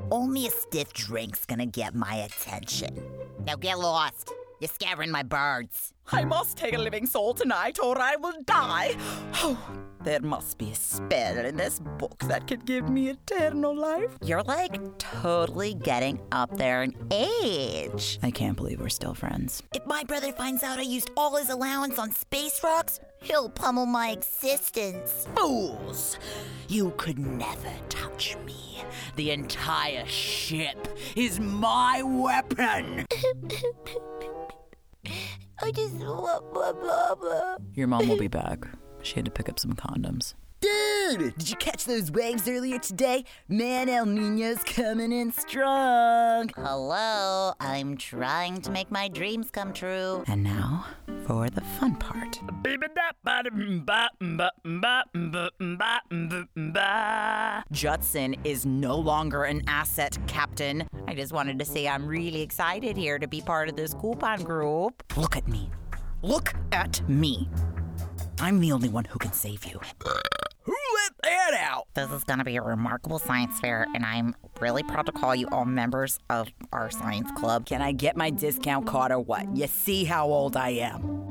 Only a stiff drink's gonna get my attention. Now get lost. You're scaring my birds. I must take a living soul tonight or I will die. Oh, there must be a spell in this book that could give me eternal life. You're totally getting up there in age. I can't believe we're still friends. If my brother finds out I used all his allowance on space rocks, he'll pummel my existence. Fools! You could never touch me. The entire ship is my weapon. I just want blah, blah, blah. Your mom will be back. She had to pick up some condoms. Dude, did you catch those waves earlier today? Man, El Nino's coming in strong. Hello, I'm trying to make my dreams come true. And now, for the fun part. Judson is no longer an asset, Captain. I just wanted to say I'm really excited here to be part of this coupon group. Look at me. Look at me. I'm the only one who can save you. Who let that out? This is going to be a remarkable science fair, and I'm really proud to call you all members of our science club. Can I get my discount card or what? You see how old I am.